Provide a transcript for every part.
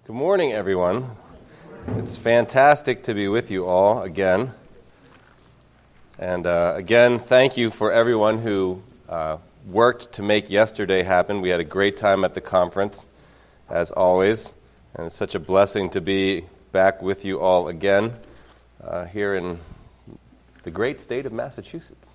Good morning, everyone. It's fantastic to be with you all again. And again, thank you for everyone who worked to make yesterday happen. We had a great time at the conference, as always. And it's such a blessing to be back with you all again here in the great state of Massachusetts.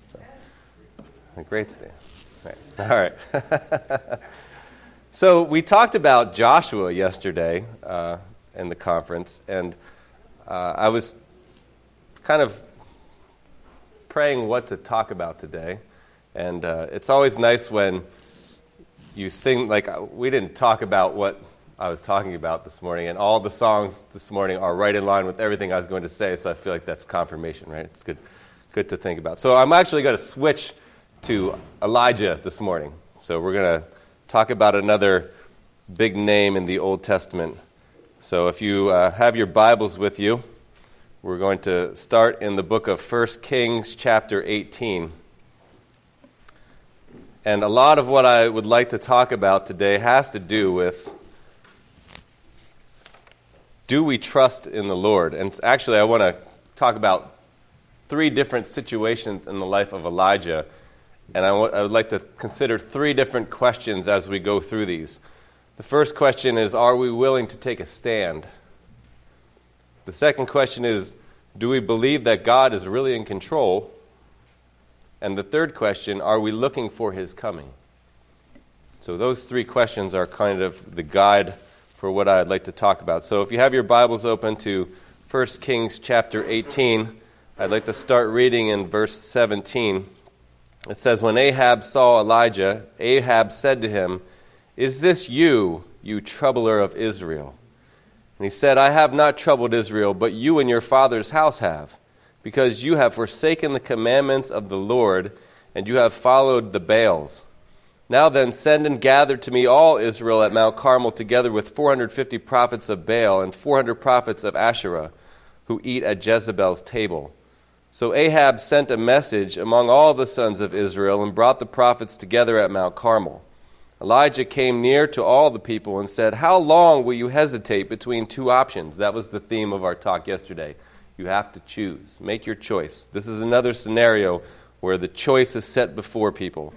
A great state. Right. All right. So we talked about Joshua yesterday in the conference, and I was kind of praying what to talk about today. And it's always nice when you sing, like we didn't talk about what I was talking about this morning, and all the songs this morning are right in line with everything I was going to say, so I feel like that's confirmation, right? It's good to think about. So I'm actually going to switch to Elijah this morning. So we're going to talk about another big name in the Old Testament. So if you have your Bibles with you, we're going to start in the book of 1 Kings chapter 18. And a lot of what I would like to talk about today has to do with, do we trust in the Lord? And actually I want to talk about three different situations in the life of Elijah. And I would like to consider three different questions as we go through these. The first question is, are we willing to take a stand? The second question is, do we believe that God is really in control? And the third question, are we looking for his coming? So those three questions are kind of the guide for what I'd like to talk about. So if you have your Bibles open to 1 Kings chapter 18, I'd like to start reading in verse 17. It says, when Ahab saw Elijah, Ahab said to him, "Is this you, you troubler of Israel?" And he said, "I have not troubled Israel, but you and your father's house have, because you have forsaken the commandments of the Lord, and you have followed the Baals. Now then, send and gather to me all Israel at Mount Carmel, together with 450 prophets of Baal and 400 prophets of Asherah, who eat at Jezebel's table." So Ahab sent a message among all the sons of Israel and brought the prophets together at Mount Carmel. Elijah came near to all the people and said, "How long will you hesitate between two options?" That was the theme of our talk yesterday. You have to choose. Make your choice. This is another scenario where the choice is set before people.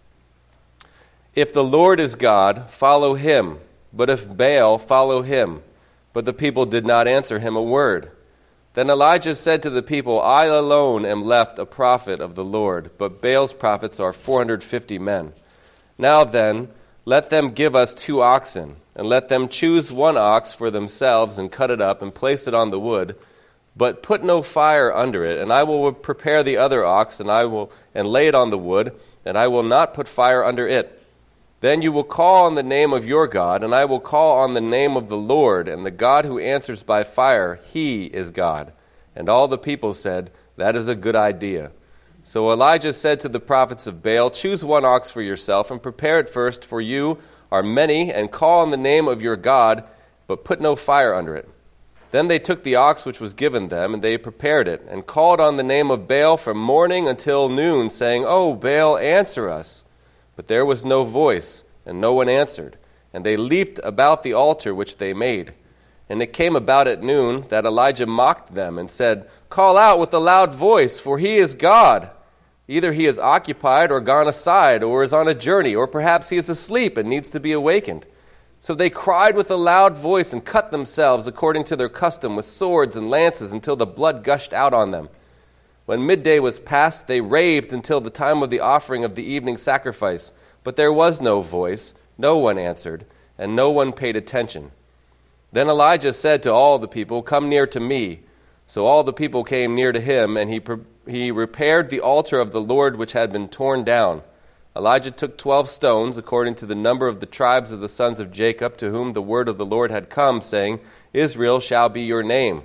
"If the Lord is God, follow him. But if Baal, follow him." But the people did not answer him a word. Then Elijah said to the people, "I alone am left a prophet of the Lord, but Baal's prophets are 450 men. Now then, let them give us 2 oxen, and let them choose 1 ox for themselves and cut it up and place it on the wood, but put no fire under it. And I will prepare the other ox, and lay it on the wood, and I will not put fire under it. Then you will call on the name of your God, and I will call on the name of the Lord, and the God who answers by fire, he is God." And all the people said, "That is a good idea." So Elijah said to the prophets of Baal, "Choose 1 ox for yourself, and prepare it first, for you are many, and call on the name of your God, but put no fire under it." Then they took the ox which was given them, and they prepared it, and called on the name of Baal from morning until noon, saying, "O Baal, answer us." But there was no voice, and no one answered. And they leaped about the altar which they made. And it came about at noon that Elijah mocked them and said, "Call out with a loud voice, for he is God. Either he is occupied or gone aside, or is on a journey, or perhaps he is asleep and needs to be awakened." So they cried with a loud voice and cut themselves according to their custom with swords and lances until the blood gushed out on them. When midday was past, they raved until the time of the offering of the evening sacrifice. But there was no voice, no one answered, and no one paid attention. Then Elijah said to all the people, "Come near to me." So all the people came near to him, and he repaired the altar of the Lord which had been torn down. Elijah took 12 stones, according to the number of the tribes of the sons of Jacob, to whom the word of the Lord had come, saying, "Israel shall be your name."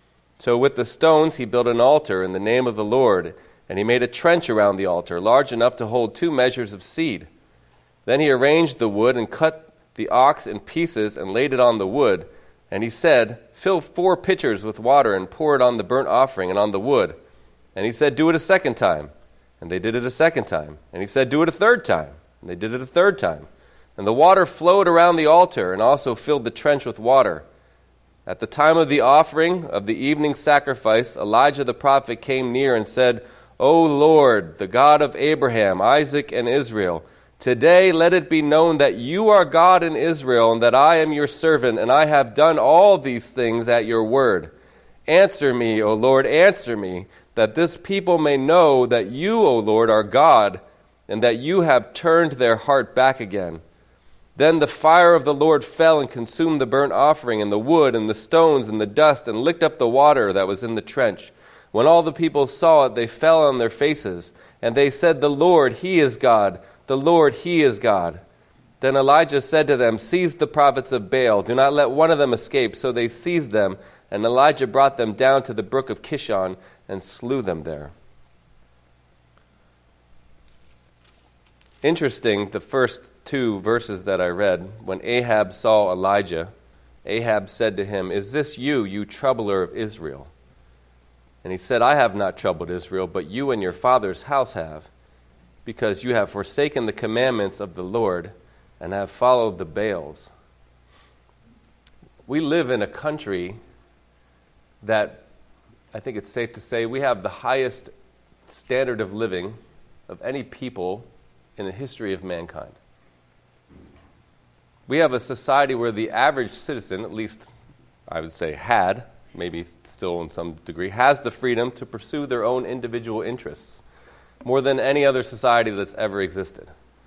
So with the stones he built an altar in the name of the Lord, and he made a trench around the altar, large enough to hold 2 measures of seed. Then he arranged the wood and cut the ox in pieces and laid it on the wood. And he said, "Fill 4 pitchers with water and pour it on the burnt offering and on the wood." And he said, "Do it a second time." And they did it a second time. And he said, "Do it a third time." And they did it a third time. And the water flowed around the altar and also filled the trench with water. At the time of the offering of the evening sacrifice, Elijah the prophet came near and said, O Lord, the God of Abraham, Isaac, and Israel, today let it be known that you are God in Israel, and that I am your servant, and I have done all these things at your word. Answer me, O Lord, answer me, that this people may know that you, O Lord, are God, and that you have turned their heart back again. Then the fire of the Lord fell and consumed the burnt offering and the wood and the stones and the dust and licked up the water that was in the trench. When all the people saw it, they fell on their faces, and they said, The Lord, He is God. The Lord, He is God. Then Elijah said to them, Seize the prophets of Baal. Do not let one of them escape. So they seized them, and Elijah brought them down to the brook of Kishon and slew them there. Interesting, the first two verses that I read, when Ahab saw Elijah, Ahab said to him, Is this you, you troubler of Israel? And he said, I have not troubled Israel, but you and your father's house have, because you have forsaken the commandments of the Lord and have followed the Baals. We live in a country that, I think it's safe to say, we have the highest standard of living of any people in the history of mankind. We have a society where the average citizen, at least I would say had, maybe still in some degree, has the freedom to pursue their own individual interests more than any other society that's ever existed.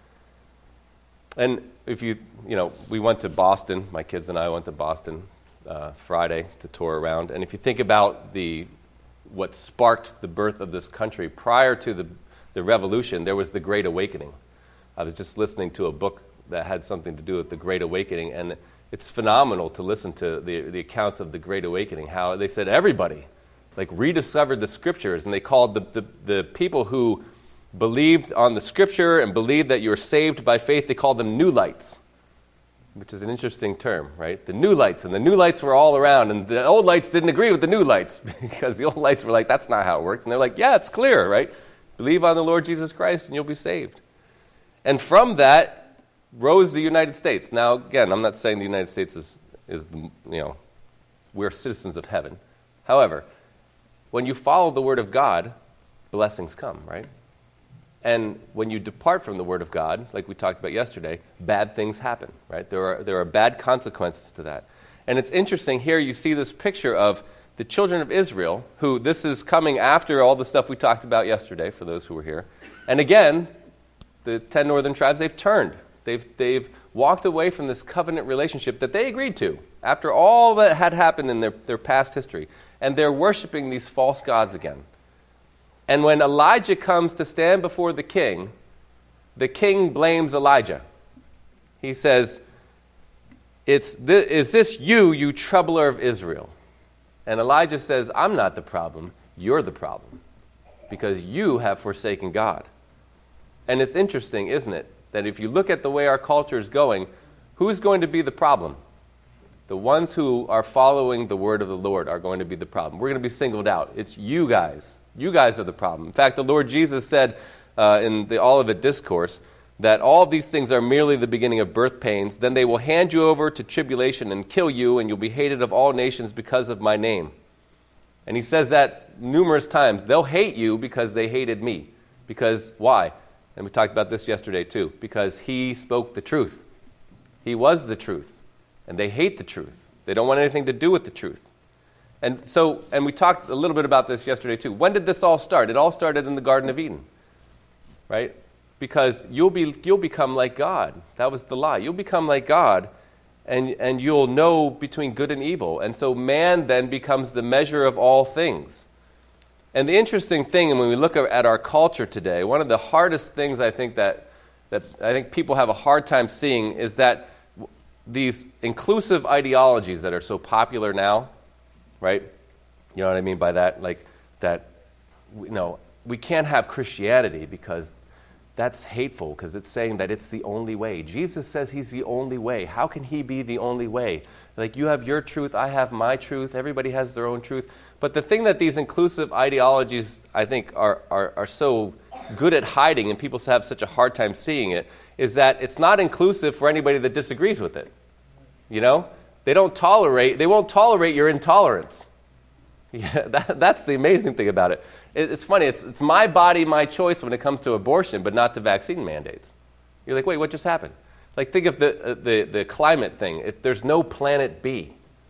And if we went to Boston, my kids and I went to Boston Friday to tour around, and if you think about what sparked the birth of this country, prior to the Revolution, there was the Great Awakening. I was just listening to a book that had something to do with the Great Awakening, and it's phenomenal to listen to the accounts of the Great Awakening, how they said everybody rediscovered the Scriptures, and they called the people who believed on the Scripture and believed that you were saved by faith, they called them New Lights, which is an interesting term, right? The New Lights, and the New Lights were all around, and the Old Lights didn't agree with the New Lights, because the Old Lights were like, that's not how it works, and they're like, yeah, it's clear, right? Believe on the Lord Jesus Christ, and you'll be saved. And from that rose the United States. Now, again, I'm not saying the United States is we're citizens of heaven. However, when you follow the Word of God, blessings come, right? And when you depart from the Word of God, like we talked about yesterday, bad things happen, right? There are bad consequences to that. And it's interesting here you see this picture of the children of Israel, who this is coming after all the stuff we talked about yesterday, for those who were here. And again, the 10 northern tribes, they've turned. They've walked away from this covenant relationship that they agreed to after all that had happened in their past history. And they're worshiping these false gods again. And when Elijah comes to stand before the king blames Elijah. He says, Is this you troubler of Israel? And Elijah says, I'm not the problem, you're the problem, because you have forsaken God. And it's interesting, isn't it, that if you look at the way our culture is going, who's going to be the problem? The ones who are following the word of the Lord are going to be the problem. We're going to be singled out. It's you guys. You guys are the problem. In fact, the Lord Jesus said in the Olivet Discourse that all of these things are merely the beginning of birth pains. Then they will hand you over to tribulation and kill you, and you'll be hated of all nations because of my name. And he says that numerous times. They'll hate you because they hated me. Because, why? And we talked about this yesterday too. Because he spoke the truth. He was the truth. And they hate the truth. They don't want anything to do with the truth. And we talked a little bit about this yesterday too. When did this all start? It all started in the Garden of Eden, right? Because you'll become like God. That was the lie. You'll become like God, and you'll know between good and evil. And so man then becomes the measure of all things. And the interesting thing, and when we look at our culture today, one of the hardest things I think that I think people have a hard time seeing is that these inclusive ideologies that are so popular now, right? You know what I mean by that? Like that, we can't have Christianity because that's hateful, because it's saying that it's the only way. Jesus says he's the only way. How can he be the only way? Like, you have your truth, I have my truth, everybody has their own truth. But the thing that these inclusive ideologies, I think, are so good at hiding, and people have such a hard time seeing it, is that it's not inclusive for anybody that disagrees with it. You know? They won't tolerate your intolerance. Yeah, that's the amazing thing about it. It's funny, it's my body, my choice when it comes to abortion, but not to vaccine mandates. You're like, wait, what just happened? Like, think of the climate thing. There's no planet B.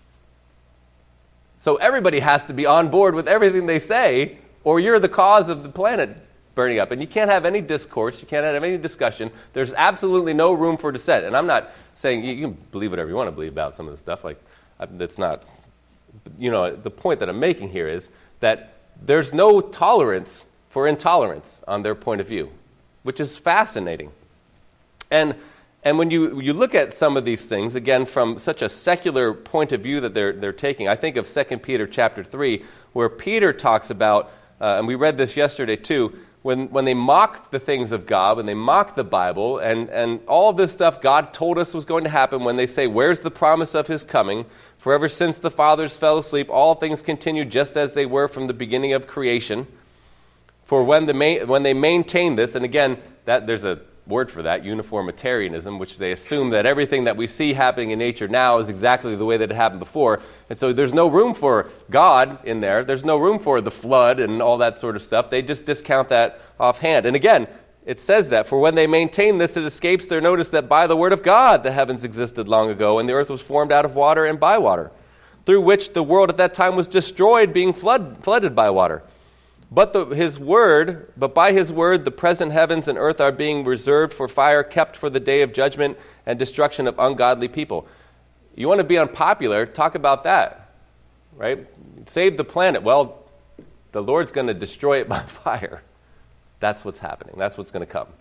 So everybody has to be on board with everything they say, or you're the cause of the planet burning up. And you can't have any discourse. You can't have any discussion. There's absolutely no room for dissent. And I'm not saying you can believe whatever you want to believe about some of this stuff. Like, that's not, the point that I'm making here is that there's no tolerance for intolerance on their point of view, which is fascinating. And when you look at some of these things, again, from such a secular point of view that they're taking, I think of 2 Peter chapter 3, where Peter talks about, and we read this yesterday too, when they mock the things of God, when they mock the Bible, and all of this stuff God told us was going to happen, when they say, where's the promise of his coming? For ever since the fathers fell asleep, all things continue just as they were from the beginning of creation. For when they maintain this, and again, there's a word for that, uniformitarianism, which they assume that everything that we see happening in nature now is exactly the way that it happened before. And so there's no room for God in there. There's no room for the flood and all that sort of stuff. They just discount that offhand. And again, it says that, for when they maintain this, it escapes their notice that by the word of God the heavens existed long ago, and the earth was formed out of water and by water, through which the world at that time was destroyed, being flooded by water. But by his word, the present heavens and earth are being reserved for fire, kept for the day of judgment and destruction of ungodly people. You want to be unpopular, talk about that, right? Save the planet. Well, the Lord's going to destroy it by fire. That's what's happening. That's what's going to come,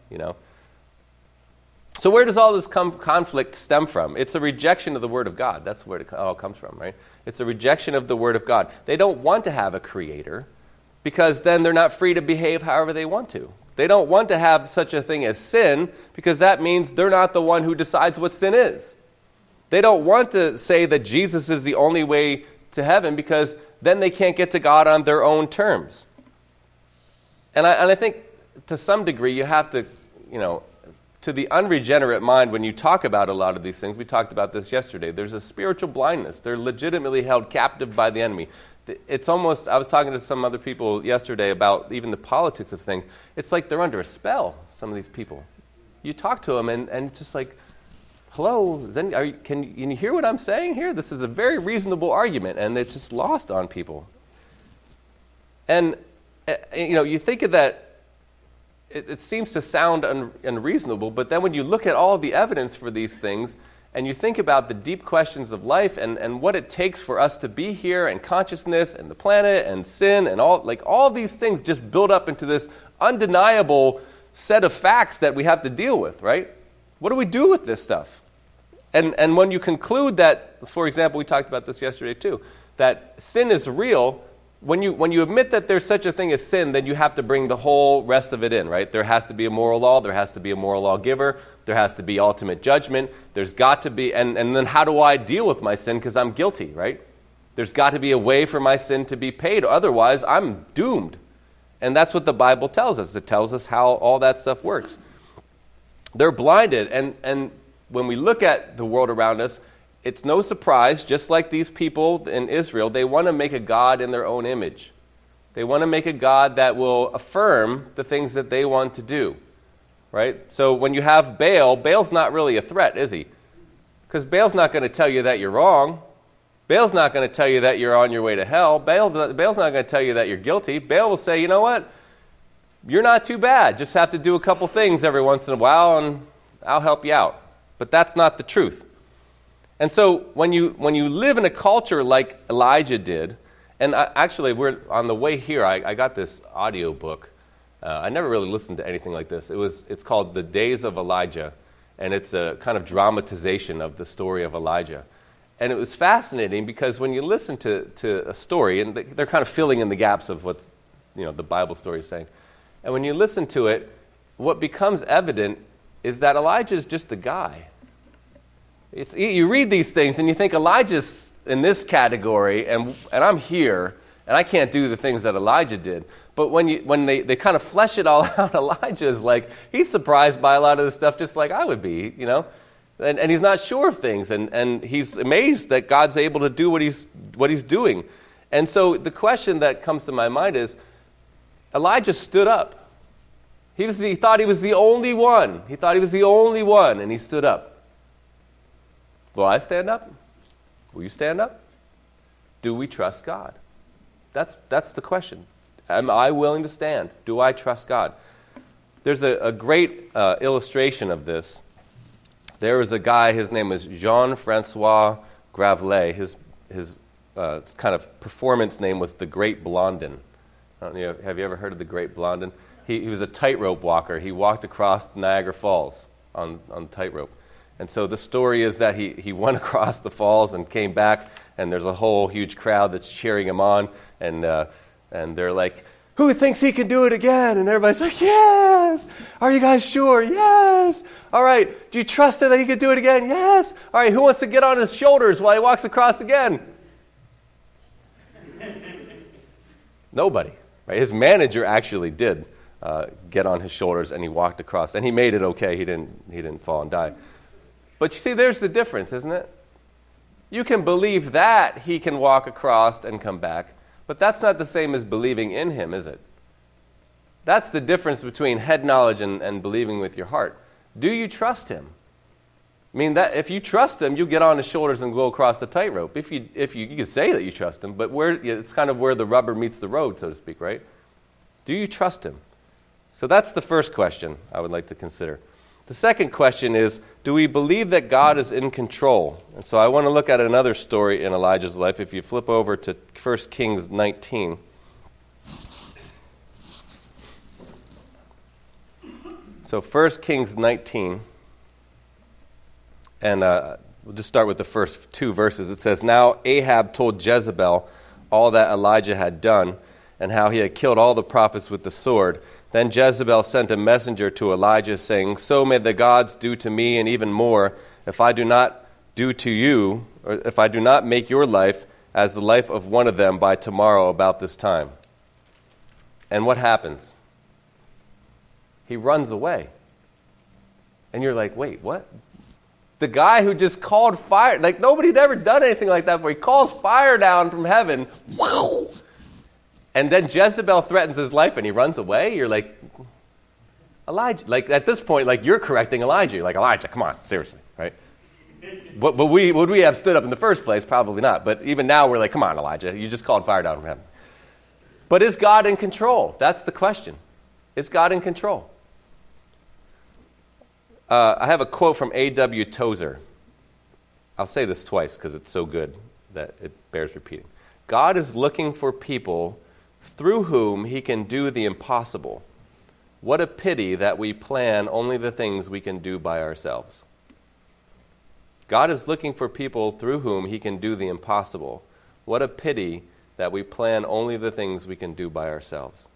So where does all this conflict stem from? It's a rejection of the Word of God. That's where it all comes from, right? It's a rejection of the Word of God. They don't want to have a creator, because then they're not free to behave however they want to. They don't want to have such a thing as sin, because that means they're not the one who decides what sin is. They don't want to say that Jesus is the only way to heaven, because then they can't get to God on their own terms. And I think to some degree you have to, to the unregenerate mind, when you talk about a lot of these things, we talked about this yesterday, there's a spiritual blindness. They're legitimately held captive by the enemy. It's almost, I was talking to some other people yesterday about even the politics of things. It's like they're under a spell, some of these people. You talk to them and it's just like, hello, can you hear what I'm saying here? This is a very reasonable argument, and it's just lost on people. And, you think of that, it seems to sound unreasonable, but then when you look at all the evidence for these things, and you think about the deep questions of life and what it takes for us to be here, and consciousness and the planet and sin and all these things just build up into this undeniable set of facts that we have to deal with, right? What do we do with this stuff? And when you conclude that, for example, we talked about this yesterday too, that sin is real, when you admit that there's such a thing as sin, then you have to bring the whole rest of it in, right? There has to be a moral law, there has to be a moral lawgiver, there has to be ultimate judgment, there's got to be, and then how do I deal with my sin because I'm guilty, right? There's got to be a way for my sin to be paid, otherwise I'm doomed. And that's what the Bible tells us. It tells us how all that stuff works. They're blinded, and when we look at the world around us, it's no surprise, just like these people in Israel, they want to make a God in their own image. They want to make a God that will affirm the things that they want to do, right? So when you have Baal, Baal's not really a threat, is he? Because Baal's not going to tell you that you're wrong. Baal's not going to tell you that you're on your way to hell. Baal's not going to tell you that you're guilty. Baal will say, you know what? You're not too bad. Just have to do a couple things every once in a while, and I'll help you out. But that's not the truth. And so when you live in a culture like Elijah did, and actually we're on the way here, I got this audio book. I never really listened to anything like this. It's called The Days of Elijah, and it's a kind of dramatization of the story of Elijah. And it was fascinating because when you listen to a story, and they're kind of filling in the gaps of what the Bible story is saying, and when you listen to it, what becomes evident is that Elijah is just a guy. You read these things and you think Elijah's in this category and I'm here, And I can't do the things that Elijah did. But when they kind of flesh it all out, Elijah is like, he's surprised by a lot of the stuff just like I would be, you know. And he's not sure of things. And he's amazed that God's able to do what he's doing. And so the question that comes to my mind is, Elijah stood up. He thought he was the only one. He thought he was the only one, and he stood up. Will I stand up? Will you stand up? Do we trust God? That's the question. Am I willing to stand? Do I trust God? There's a great illustration of this. There was a guy, his name was Jean-Francois Gravelet. His kind of performance name was the Great Blondin. I don't know, have you ever heard of the Great Blondin? He was a tightrope walker. He walked across Niagara Falls on tightrope. And so the story is that he went across the falls and came back, and there's a whole huge crowd that's cheering him on, and they're like, who thinks he can do it again? And everybody's like, yes! Are you guys sure? Yes! All right, do you trust him that he can do it again? Yes! All right, who wants to get on his shoulders while he walks across again? Nobody. Right? His manager actually did get on his shoulders, and he walked across, and he made it okay. He didn't fall and die. But you see, there's the difference, isn't it? You can believe that he can walk across and come back, but that's not the same as believing in him, is it? That's the difference between head knowledge and believing with your heart. Do you trust him? I mean, that if you trust him, you get on his shoulders and go across the tightrope. If you can say that you trust him, but it's kind of where the rubber meets the road, so to speak, right? Do you trust him? So that's the first question I would like to consider. The second question is, do we believe that God is in control? And so I want to look at another story in Elijah's life. If you flip over to 1 Kings 19. So 1 Kings 19. And we'll just start with the first two verses. It says, Now Ahab told Jezebel all that Elijah had done, and how he had killed all the prophets with the sword. Then Jezebel sent a messenger to Elijah, saying, So may the gods do to me, and even more, if I do not do to you, or if I do not make your life as the life of one of them by tomorrow about this time. And what happens? He runs away. And you're like, wait, what? The guy who just called fire, like nobody had ever done anything like that before. He calls fire down from heaven. Wow! And then Jezebel threatens his life and he runs away. You're like, Elijah. Like at this point, like you're correcting Elijah. You're like, Elijah, come on, seriously, right? But would we have stood up in the first place? Probably not. But even now we're like, come on, Elijah, you just called fire down from heaven. But is God in control? That's the question. Is God in control? I have a quote from A.W. Tozer. I'll say this twice because it's so good that it bears repeating. God is looking for people through whom he can do the impossible. What a pity that we plan only the things we can do by ourselves. God is looking for people through whom he can do the impossible. What a pity that we plan only the things we can do by ourselves.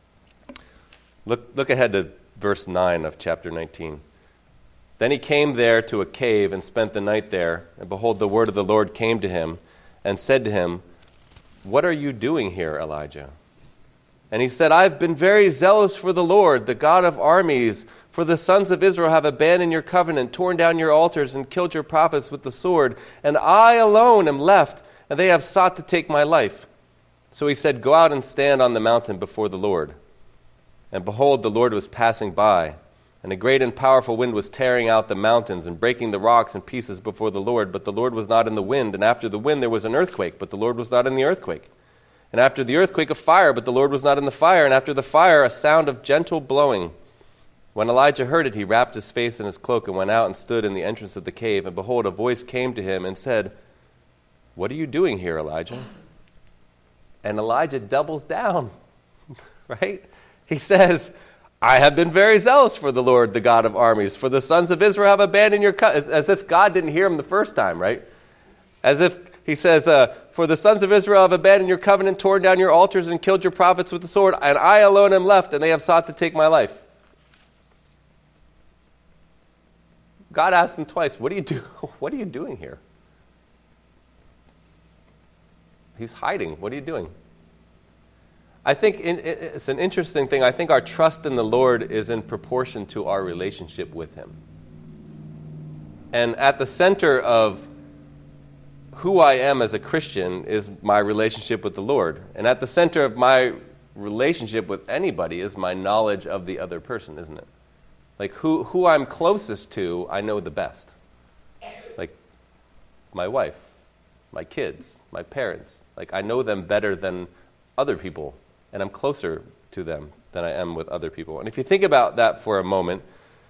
Look ahead to verse 9 of chapter 19. Then he came there to a cave and spent the night there, and behold, the word of the Lord came to him and said to him, What are you doing here, Elijah? And he said, I've been very zealous for the Lord, the God of armies, for the sons of Israel have abandoned your covenant, torn down your altars, and killed your prophets with the sword. And I alone am left, and they have sought to take my life. So he said, Go out and stand on the mountain before the Lord. And behold, the Lord was passing by, and a great and powerful wind was tearing out the mountains and breaking the rocks in pieces before the Lord. But the Lord was not in the wind, and after the wind there was an earthquake, but the Lord was not in the earthquake. And after the earthquake, a fire, but the Lord was not in the fire. And after the fire, a sound of gentle blowing. When Elijah heard it, he wrapped his face in his cloak and went out and stood in the entrance of the cave. And behold, a voice came to him and said, What are you doing here, Elijah? And Elijah doubles down, right? He says, I have been very zealous for the Lord, the God of armies, for the sons of Israel have abandoned your covenant. As if God didn't hear him the first time, right? As if he says, for the sons of Israel have abandoned your covenant, torn down your altars, and killed your prophets with the sword, and I alone am left, and they have sought to take my life. God asked him twice, what are you doing here? He's hiding. What are you doing? I think it's an interesting thing. I think our trust in the Lord is in proportion to our relationship with Him. And at the center of who I am as a Christian is my relationship with the Lord. And at the center of my relationship with anybody is my knowledge of the other person, isn't it? Like who I'm closest to, I know the best. Like my wife, my kids, my parents. Like I know them better than other people, and I'm closer to them than I am with other people. And if you think about that for a moment,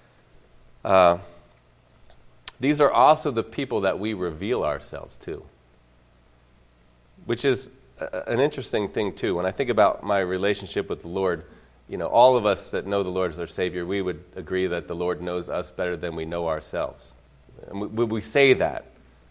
these are also the people that we reveal ourselves to, which is an interesting thing too. When I think about my relationship with the Lord, all of us that know the Lord as our Savior, we would agree that the Lord knows us better than we know ourselves. And we say that.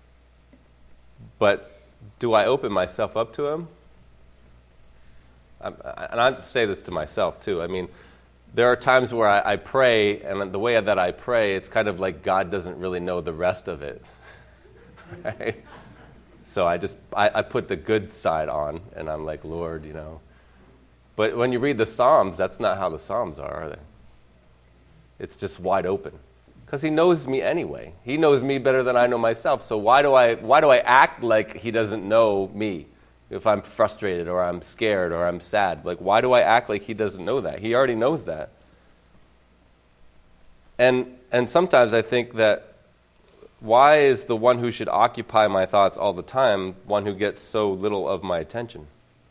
But do I open myself up to Him? And I say this to myself too. I mean, there are times where I pray, and the way that I pray, it's kind of like God doesn't really know the rest of it. Right? So I put the good side on, and I'm like, Lord, But when you read the Psalms, that's not how the Psalms are they? It's just wide open. Because He knows me anyway. He knows me better than I know myself. So why do I act like He doesn't know me? If I'm frustrated or I'm scared or I'm sad, like why do I act like He doesn't know that? He already knows that. And sometimes I think that why is the one who should occupy my thoughts all the time one who gets so little of my attention?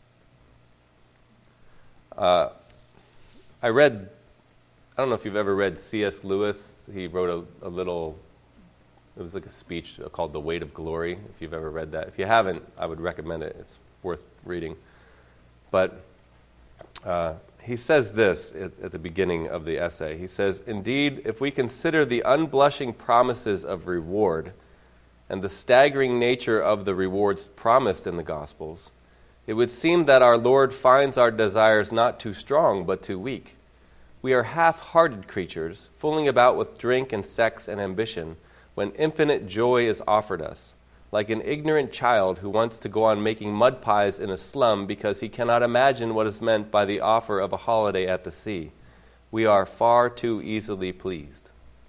I don't know if you've ever read C.S. Lewis. He wrote a little, it was like a speech called The Weight of Glory, if you've ever read that. If you haven't, I would recommend it. It's worth reading. But he says this at the beginning of the essay. He says, "Indeed, if we consider the unblushing promises of reward and the staggering nature of the rewards promised in the Gospels, it would seem that our Lord finds our desires not too strong, but too weak. We are half-hearted creatures, fooling about with drink and sex and ambition, when infinite joy is offered us, like an ignorant child who wants to go on making mud pies in a slum because he cannot imagine what is meant by the offer of a holiday at the sea. We are far too easily pleased."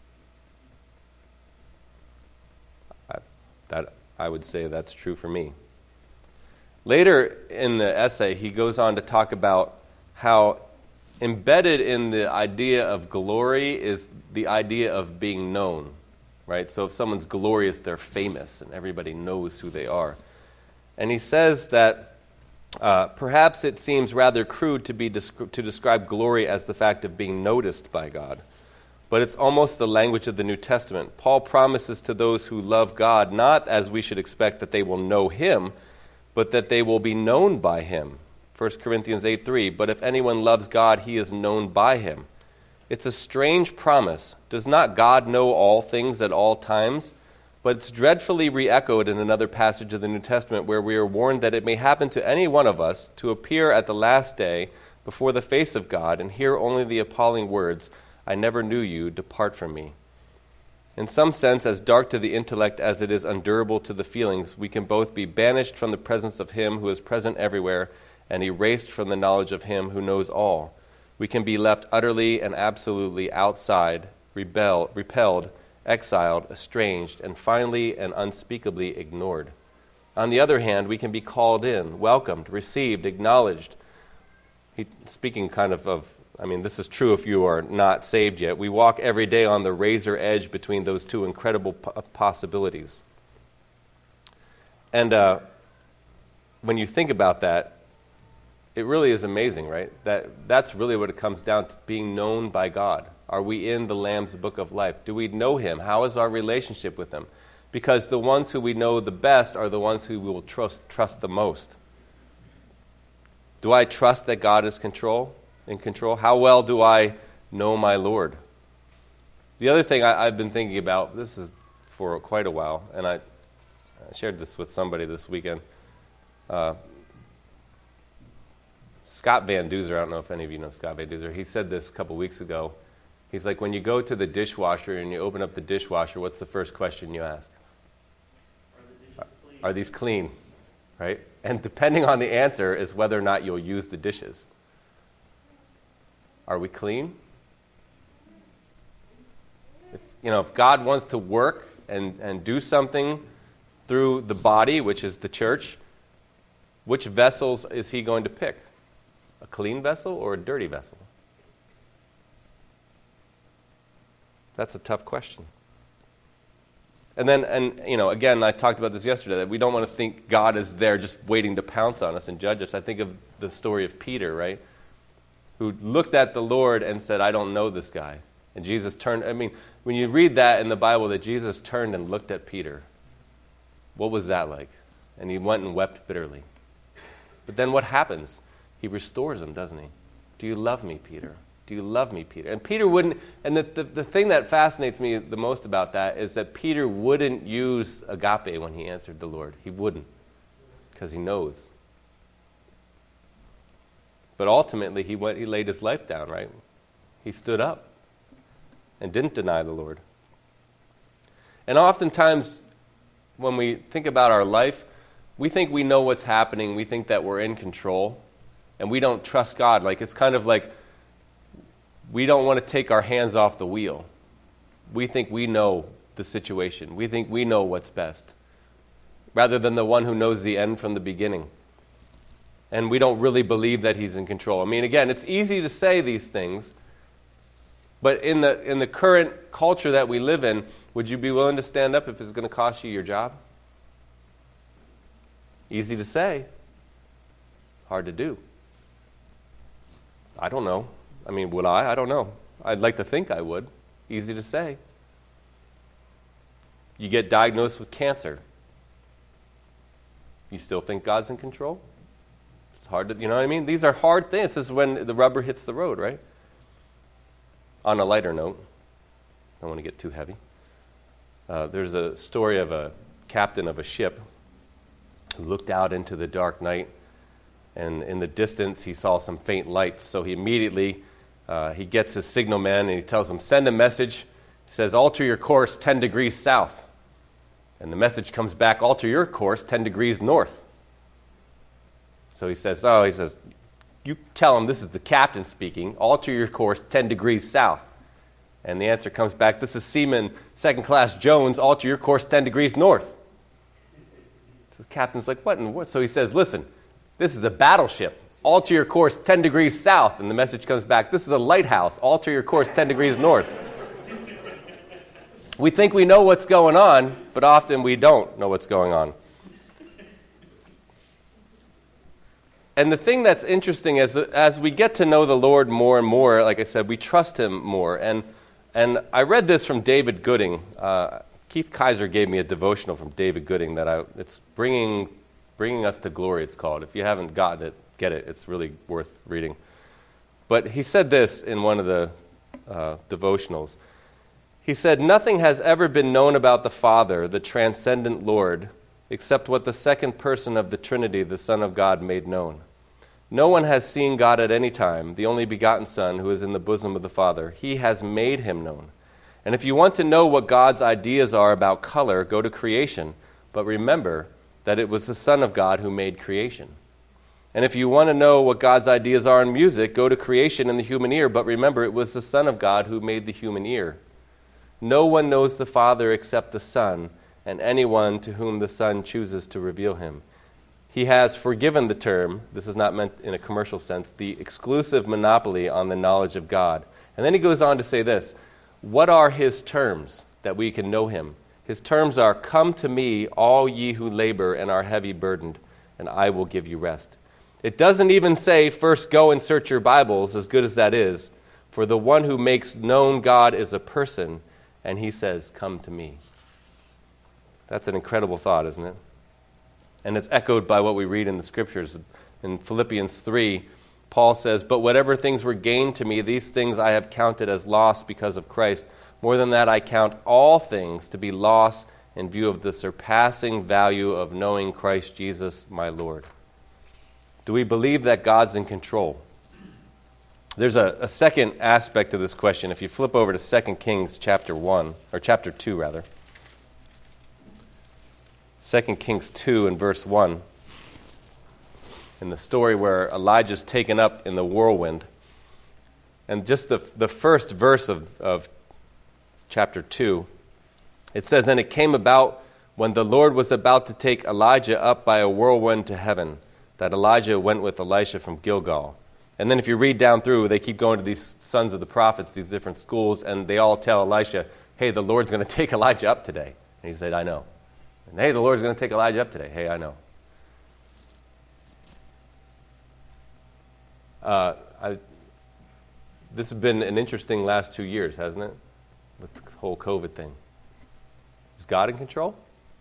I would say that's true for me. Later in the essay, he goes on to talk about how embedded in the idea of glory is the idea of being known, right? So if someone's glorious, they're famous, and everybody knows who they are. And he says that perhaps it seems rather crude to describe glory as the fact of being noticed by God. But it's almost the language of the New Testament. Paul promises to those who love God, not as we should expect that they will know Him, but that they will be known by Him. 1 Corinthians 8:3, "But if anyone loves God, he is known by Him." It's a strange promise. Does not God know all things at all times? But it's dreadfully re-echoed in another passage of the New Testament where we are warned that it may happen to any one of us to appear at the last day before the face of God and hear only the appalling words, "I never knew you, depart from me." In some sense, as dark to the intellect as it is undurable to the feelings, we can both be banished from the presence of Him who is present everywhere and erased from the knowledge of Him who knows all. We can be left utterly and absolutely outside, repelled, exiled, estranged, and finally and unspeakably ignored. On the other hand, we can be called in, welcomed, received, acknowledged. Speaking kind of this is true if you are not saved yet. We walk every day on the razor edge between those two incredible possibilities. And when you think about that, it really is amazing, right? That's really what it comes down to, being known by God. Are we in the Lamb's Book of Life? Do we know Him? How is our relationship with Him? Because the ones who we know the best are the ones who we will trust the most. Do I trust that God is in control? How well do I know my Lord? The other thing I've been thinking about, this is for quite a while, and I shared this with somebody this weekend. Scott Van Duzer, I don't know if any of you know Scott Van Duzer, he said this a couple weeks ago. He's like, when you go to the dishwasher and you open up the dishwasher, what's the first question you ask? Are these clean? right? And depending on the answer is whether or not you'll use the dishes. Are we clean? If God wants to work and do something through the body, which is the church, which vessels is he going to pick? A clean vessel or a dirty vessel? That's a tough question. And then, again, I talked about this yesterday, that we don't want to think God is there just waiting to pounce on us and judge us. I think of the story of Peter, right? Who looked at the Lord and said, I don't know this guy. And Jesus turned, when you read that in the Bible, that Jesus turned and looked at Peter, what was that like? And he went and wept bitterly. But then what happens? He restores him, doesn't he? Do you love me, Peter? Do you love me, Peter? And Peter wouldn't, and the thing that fascinates me the most about that is that Peter wouldn't use agape when he answered the Lord. He wouldn't, because he knows. But ultimately, he laid his life down, right? He stood up and didn't deny the Lord. And oftentimes, when we think about our life, we think we know what's happening. We think that we're in control, and we don't trust God. Like, it's kind of like we don't want to take our hands off the wheel. We think we know the situation. We think we know what's best, rather than the one who knows the end from the beginning. And we don't really believe that he's in control. Again, it's easy to say these things, but in the current culture that we live in, would you be willing to stand up if it's going to cost you your job? Easy to say, hard to do. I don't know. Would I? I don't know. I'd like to think I would. Easy to say. You get diagnosed with cancer. You still think God's in control? It's hard to, you know what I mean? These are hard things. This is when the rubber hits the road, right? On a lighter note, I don't want to get too heavy. There's a story of a captain of a ship who looked out into the dark night, and in the distance he saw some faint lights. So he immediately, he gets his signalman and he tells him, send a message. He says, alter your course 10 degrees south. And the message comes back, alter your course 10 degrees north. So he says, you tell him this is the captain speaking, alter your course 10 degrees south. And the answer comes back, this is Seaman 2nd Class Jones, alter your course 10 degrees north. So the captain's like, what? So he says, listen, this is a battleship, alter your course 10 degrees south. And the message comes back, this is a lighthouse, alter your course 10 degrees north. We think we know what's going on, but often we don't know what's going on. And the thing that's interesting is as we get to know the Lord more and more, like I said, we trust him more. And I read this from David Gooding. Keith Kaiser gave me a devotional from David Gooding that it's bringing us to glory, it's called. If you haven't gotten it, get it. It's really worth reading. But he said this in one of the devotionals. He said, nothing has ever been known about the Father, the transcendent Lord, except what the second person of the Trinity, the Son of God, made known. No one has seen God at any time, the only begotten Son who is in the bosom of the Father. He has made him known. And if you want to know what God's ideas are about color, go to creation. But remember that it was the Son of God who made creation. And if you want to know what God's ideas are in music, go to creation and the human ear. But remember, it was the Son of God who made the human ear. No one knows the Father except the Son, and anyone to whom the Son chooses to reveal him. He has forgiven the term, this is not meant in a commercial sense, the exclusive monopoly on the knowledge of God. And then he goes on to say this, what are his terms that we can know him? His terms are, come to me, all ye who labor and are heavy burdened, and I will give you rest. It doesn't even say, first go and search your Bibles, as good as that is, for the one who makes known God is a person, and he says, come to me. That's an incredible thought, isn't it? And it's echoed by what we read in the Scriptures. In Philippians 3, Paul says, but whatever things were gained to me, these things I have counted as loss because of Christ. More than that, I count all things to be loss in view of the surpassing value of knowing Christ Jesus, my Lord. Do we believe that God's in control? There's a second aspect to this question. If you flip over to 2 Kings chapter 2 rather. 2 Kings 2 and verse 1. in the story where Elijah's taken up in the whirlwind. And just the first verse of chapter 2, it says, "And it came about when the Lord was about to take Elijah up by a whirlwind to heaven, that Elijah went with Elisha from Gilgal." And then if you read down through, they keep going to these sons of the prophets, these different schools, and they all tell Elisha, "Hey, the Lord's going to take Elijah up today." And he said, "I know." And, "Hey, the Lord's going to take Elijah up today." "Hey, I know." This has been an interesting last 2 years, hasn't it? With the whole COVID thing. Is God in control?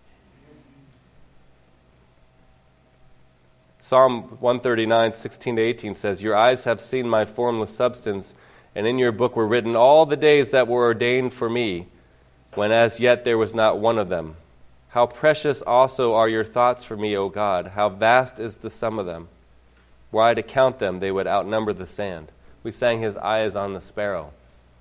Psalm 139, 16-18 says, "Your eyes have seen my formless substance, and in your book were written all the days that were ordained for me, when as yet there was not one of them. How precious also are your thoughts for me, O God! How vast is the sum of them! Were I to count them, they would outnumber the sand." We sang "His eye is on the sparrow."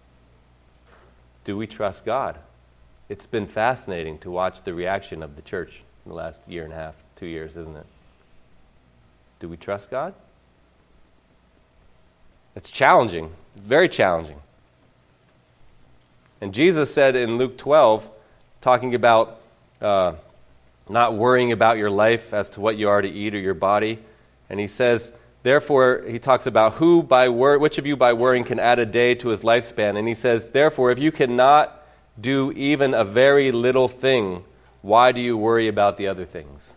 Do we trust God? It's been fascinating to watch the reaction of the church in the last year and a half, 2 years, isn't it? Do we trust God? It's challenging, very challenging. And Jesus said in Luke 12, talking about not worrying about your life as to what you are to eat or your body, and he says, therefore, he talks about which of you by worrying can add a day to his lifespan. And he says, therefore, if you cannot do even a very little thing, why do you worry about the other things?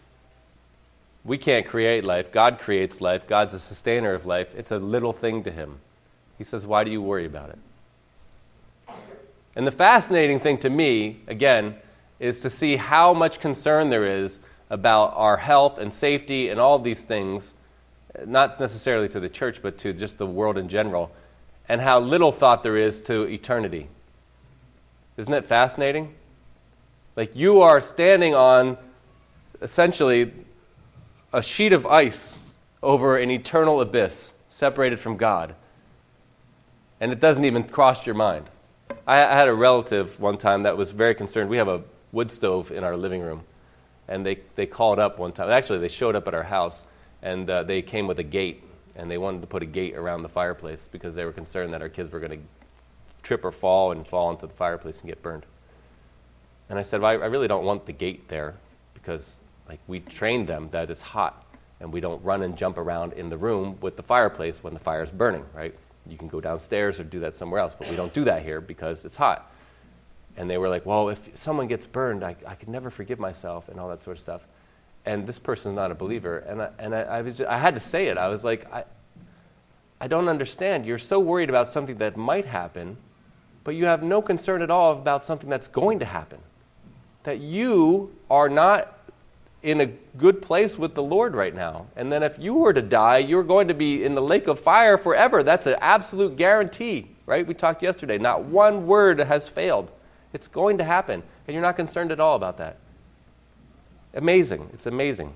We can't create life. God creates life. God's the sustainer of life. It's a little thing to him. He says, why do you worry about it? And the fascinating thing to me, again, is to see how much concern there is about our health and safety and all these things, not necessarily to the church, but to just the world in general, and how little thought there is to eternity. Isn't it fascinating? Like, you are standing on, essentially, a sheet of ice over an eternal abyss, separated from God. And it doesn't even cross your mind. I had a relative one time that was very concerned. We have a wood stove in our living room. And they called up one time. Actually, they showed up at our house, and they came with a gate. And they wanted to put a gate around the fireplace because they were concerned that our kids were going to trip or fall into the fireplace and get burned. And I said, well, I really don't want the gate there because we trained them that it's hot, and we don't run and jump around in the room with the fireplace when the fire's burning, right? You can go downstairs or do that somewhere else, but we don't do that here because it's hot. And they were like, well, if someone gets burned, I could never forgive myself and all that sort of stuff. And this person's not a believer. And I had to say it. I was like, I don't understand. You're so worried about something that might happen, but you have no concern at all about something that's going to happen. That you are not in a good place with the Lord right now. And then if you were to die, you're going to be in the lake of fire forever. That's an absolute guarantee, right? We talked yesterday. Not one word has failed. It's going to happen. And you're not concerned at all about that. Amazing. It's amazing.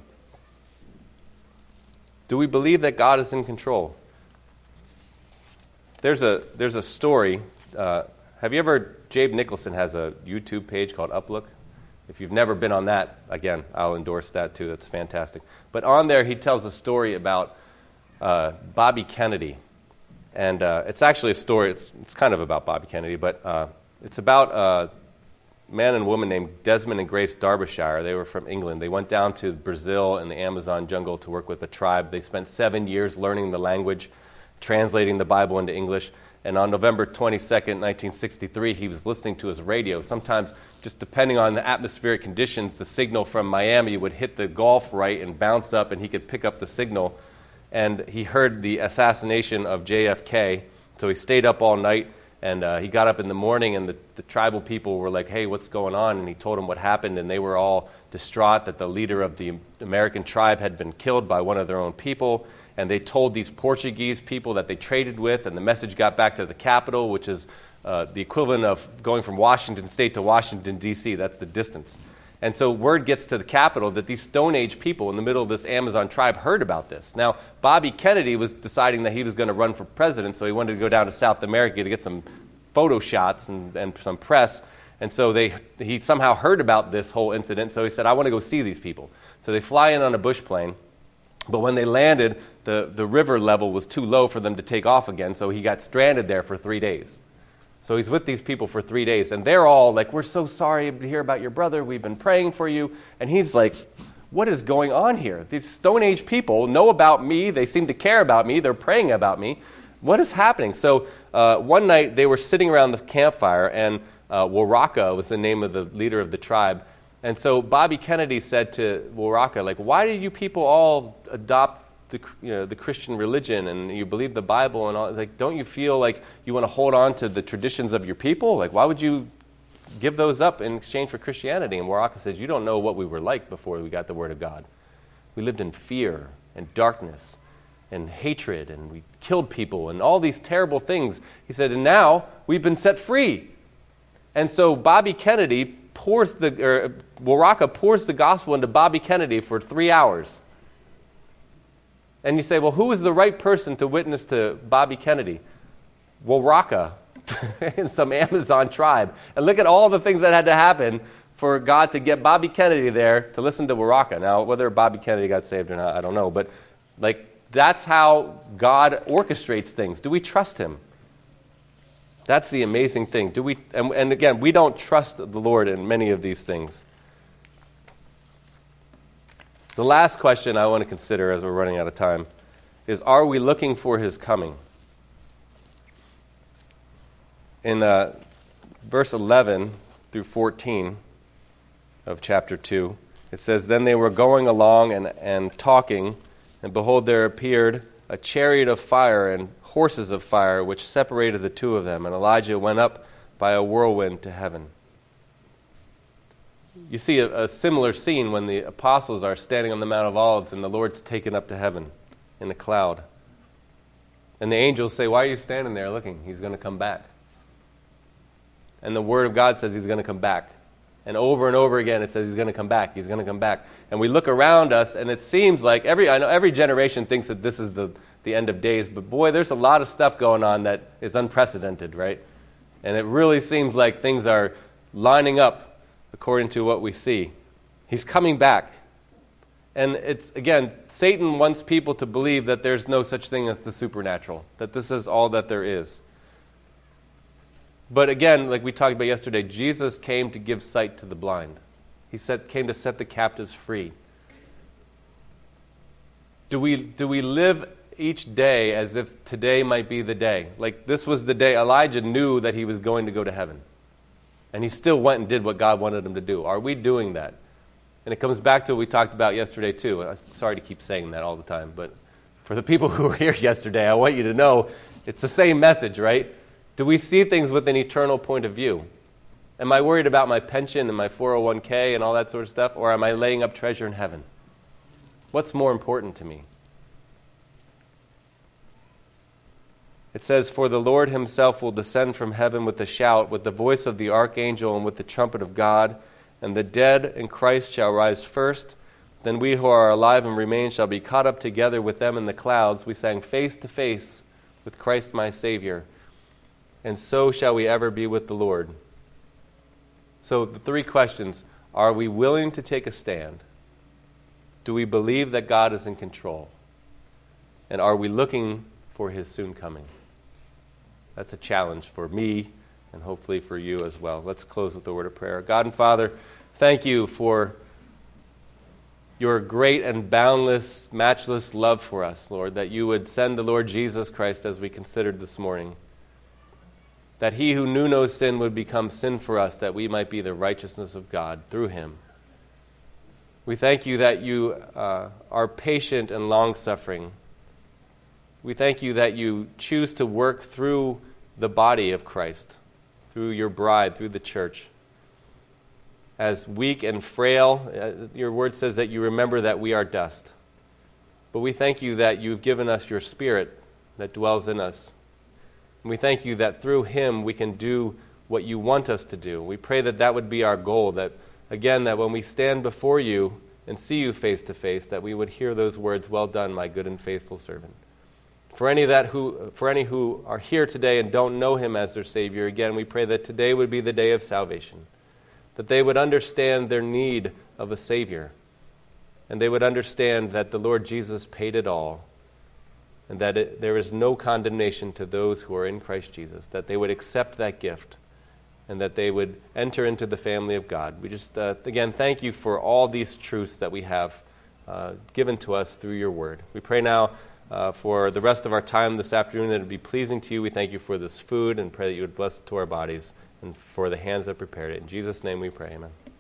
Do we believe that God is in control? There's a story. Have you ever, Jabe Nicholson has a YouTube page called Uplook. If you've never been on that, again, I'll endorse that too. That's fantastic. But on there, he tells a story about Bobby Kennedy. And it's actually a story, it's kind of about Bobby Kennedy, but it's about a man and woman named Desmond and Grace Derbyshire. They were from England. They went down to Brazil in the Amazon jungle to work with a tribe. They spent 7 years learning the language, translating the Bible into English. And on November 22nd, 1963, he was listening to his radio. Sometimes, just depending on the atmospheric conditions, the signal from Miami would hit the Gulf right and bounce up, and he could pick up the signal. And he heard the assassination of JFK, so he stayed up all night, and he got up in the morning, and the tribal people were like, hey, what's going on? And he told them what happened, and they were all distraught that the leader of the American tribe had been killed by one of their own people. And they told these Portuguese people that they traded with, and the message got back to the capital, which is the equivalent of going from Washington State to Washington, D.C. That's the distance. And so word gets to the capital that these Stone Age people in the middle of this Amazon tribe heard about this. Now, Bobby Kennedy was deciding that he was going to run for president, so he wanted to go down to South America to get some photo shots and some press. And so he somehow heard about this whole incident, so he said, I want to go see these people. So they fly in on a bush plane. But when they landed, the river level was too low for them to take off again, so he got stranded there for 3 days. So he's with these people for 3 days, and they're all like, we're so sorry to hear about your brother. We've been praying for you. And he's like, what is going on here? These Stone Age people know about me. They seem to care about me. They're praying about me. What is happening? So one night they were sitting around the campfire, and Waraka was the name of the leader of the tribe. And so Bobby Kennedy said to Waraka, like, why did you people all adopt the Christian religion and you believe the Bible and all? Like, don't you feel like you want to hold on to the traditions of your people? Like, why would you give those up in exchange for Christianity? And Waraka says, you don't know what we were like before we got the Word of God. We lived in fear and darkness and hatred, and we killed people and all these terrible things. He said, and now we've been set free. And so Bobby Kennedy Waraka pours the gospel into Bobby Kennedy for 3 hours. And you say, well, who is the right person to witness to Bobby Kennedy? Waraka in some Amazon tribe. And look at all the things that had to happen for God to get Bobby Kennedy there to listen to Waraka. Now, whether Bobby Kennedy got saved or not, I don't know. But that's how God orchestrates things. Do we trust him? That's the amazing thing. Do we? And again, we don't trust the Lord in many of these things. The last question I want to consider as we're running out of time is, are we looking for his coming? In verse 11 through 14 of chapter 2, it says, then they were going along and talking, and behold, there appeared a chariot of fire and horses of fire, which separated the two of them. And Elijah went up by a whirlwind to heaven. You see a similar scene when the apostles are standing on the Mount of Olives and the Lord's taken up to heaven in a cloud. And the angels say, why are you standing there looking? He's going to come back. And the Word of God says he's going to come back. And over again it says he's going to come back, he's going to come back. And we look around us and it seems like I know every generation thinks that this is the end of days, but boy, there's a lot of stuff going on that is unprecedented, right? And it really seems like things are lining up according to what we see. He's coming back. And it's, again, Satan wants people to believe that there's no such thing as the supernatural, that this is all that there is. But again, like we talked about yesterday, Jesus came to give sight to the blind. He came to set the captives free. Do we live each day as if today might be the day? Like this was the day Elijah knew that he was going to go to heaven. And he still went and did what God wanted him to do. Are we doing that? And it comes back to what we talked about yesterday too. I'm sorry to keep saying that all the time, but for the people who were here yesterday, I want you to know it's the same message, right? Do we see things with an eternal point of view? Am I worried about my pension and my 401k and all that sort of stuff, or am I laying up treasure in heaven? What's more important to me? It says, for the Lord himself will descend from heaven with a shout, with the voice of the archangel and with the trumpet of God, and the dead in Christ shall rise first. Then we who are alive and remain shall be caught up together with them in the clouds. We sang face to face with Christ my Savior. And so shall we ever be with the Lord. So the three questions: are we willing to take a stand? Do we believe that God is in control? And are we looking for his soon coming? That's a challenge for me and hopefully for you as well. Let's close with the word of prayer. God and Father, thank you for your great and boundless, matchless love for us, Lord, that you would send the Lord Jesus Christ as we considered this morning. That he who knew no sin would become sin for us, that we might be the righteousness of God through him. We thank you that you are patient and long-suffering. We thank you that you choose to work through the body of Christ, through your bride, through the church. As weak and frail, your word says that you remember that we are dust. But we thank you that you've given us your Spirit that dwells in us. And we thank you that through him we can do what you want us to do. We pray that that would be our goal, that, again, that when we stand before you and see you face to face, that we would hear those words, well done, my good and faithful servant. For any who are here today and don't know him as their Savior, again, we pray that today would be the day of salvation, that they would understand their need of a Savior, and they would understand that the Lord Jesus paid it all, and that there is no condemnation to those who are in Christ Jesus, that they would accept that gift, and that they would enter into the family of God. We just, again, thank you for all these truths that we have given to us through your word. We pray now for the rest of our time this afternoon that it would be pleasing to you. We thank you for this food and pray that you would bless it to our bodies and for the hands that prepared it. In Jesus' name we pray, amen.